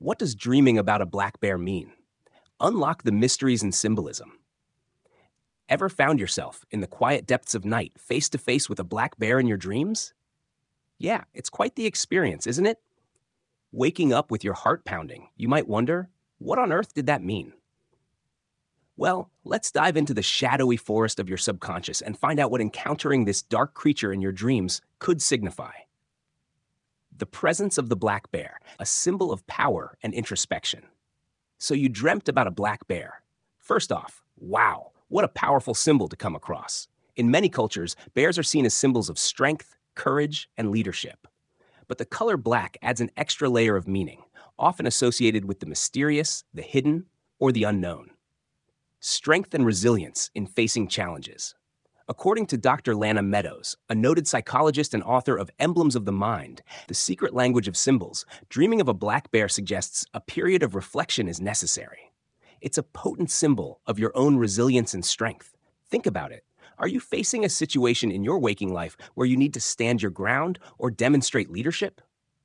What does dreaming about a black bear mean? Unlock the mysteries and symbolism. Ever found yourself in the quiet depths of night, face to face with a black bear in your dreams? Yeah, it's quite the experience, isn't it? Waking up with your heart pounding, you might wonder, what on earth did that mean? Well, let's dive into the shadowy forest of your subconscious and find out what encountering this dark creature in your dreams could signify. The presence of the black bear, a symbol of power and introspection. So you dreamt about a black bear. First off, wow, what a powerful symbol to come across. In many cultures, bears are seen as symbols of strength, courage, and leadership. But the color black adds an extra layer of meaning, often associated with the mysterious, the hidden, or the unknown. Strength and resilience in facing challenges. According to Dr. Lana Meadows, a noted psychologist and author of Emblems of the Mind, The Secret Language of Symbols, dreaming of a black bear suggests a period of reflection is necessary. It's a potent symbol of your own resilience and strength. Think about it. Are you facing a situation in your waking life where you need to stand your ground or demonstrate leadership?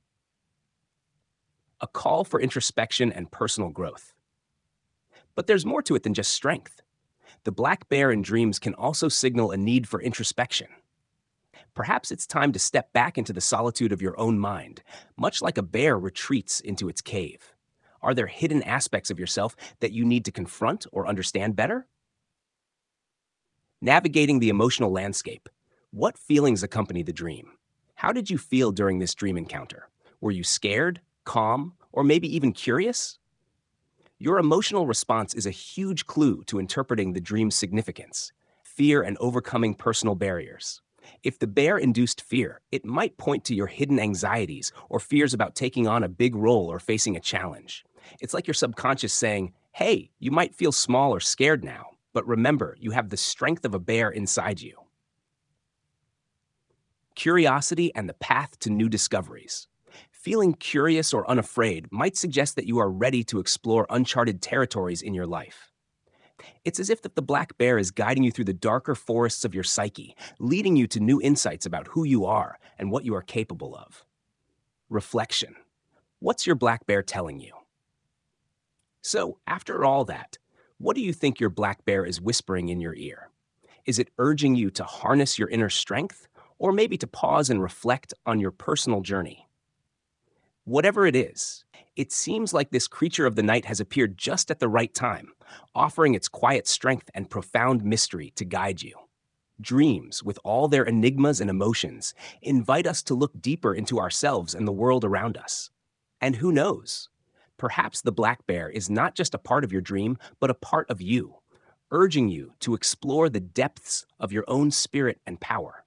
A call for introspection and personal growth. But there's more to it than just strength. The black bear in dreams can also signal a need for introspection. Perhaps it's time to step back into the solitude of your own mind, much like a bear retreats into its cave. Are there hidden aspects of yourself that you need to confront or understand better? Navigating the emotional landscape. What feelings accompany the dream? How did you feel during this dream encounter? Were you scared, calm, or maybe even curious? Your emotional response is a huge clue to interpreting the dream's significance, fear and overcoming personal barriers. If the bear induced fear, it might point to your hidden anxieties or fears about taking on a big role or facing a challenge. It's like your subconscious saying, hey, you might feel small or scared now, but remember, you have the strength of a bear inside you. Curiosity and the path to new discoveries. Feeling curious or unafraid might suggest that you are ready to explore uncharted territories in your life. It's as if the black bear is guiding you through the darker forests of your psyche, leading you to new insights about who you are and what you are capable of. Reflection. What's your black bear telling you? So, after all that, what do you think your black bear is whispering in your ear? Is it urging you to harness your inner strength, or maybe to pause and reflect on your personal journey? Whatever it is, it seems like this creature of the night has appeared just at the right time, offering its quiet strength and profound mystery to guide you. Dreams, with all their enigmas and emotions, invite us to look deeper into ourselves and the world around us. And who knows? Perhaps the black bear is not just a part of your dream, but a part of you, urging you to explore the depths of your own spirit and power.